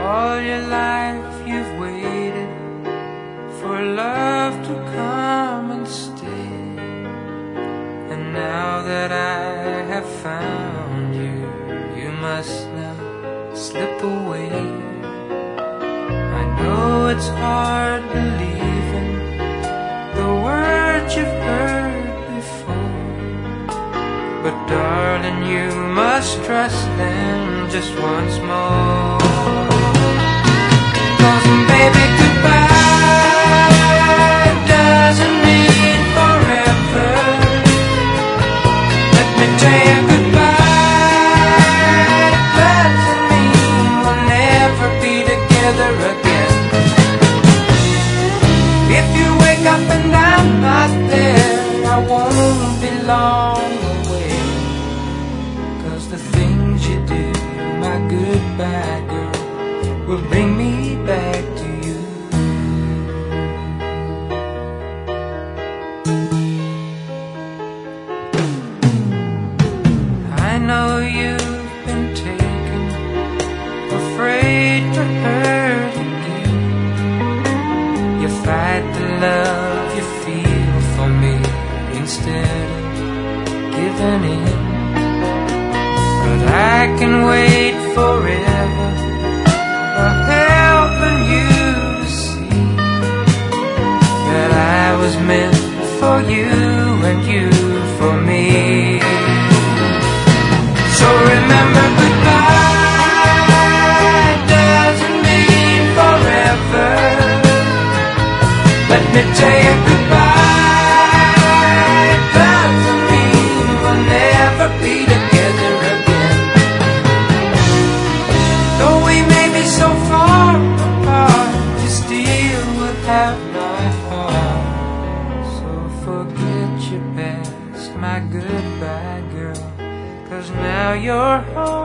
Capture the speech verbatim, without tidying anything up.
All your life you've waited for love to come and stay, and now that I have found you, you must now slip away. I know it's hard believing the words you've heard before, but darling, you must trust them just once more. 'Cause baby, goodbye doesn't mean forever. Let me tell you, goodbye doesn't mean we'll never be together again. If you wake up and I'm not there, I won't be long away. 'Cause the things you do, my goodbye girl, will bring me back to you. I know you've been taken, afraid to hurt again. You fight the love you feel for me instead of giving in. But I can wait forever, for helping you to see that I was meant for you and you for me. So remember, goodbye doesn't mean forever. Let me tell you, goodbye doesn't mean we'll never be together again. Though we may be so far apart, you still would have my heart. So forget your past, my goodbye girl, 'cause now you're home.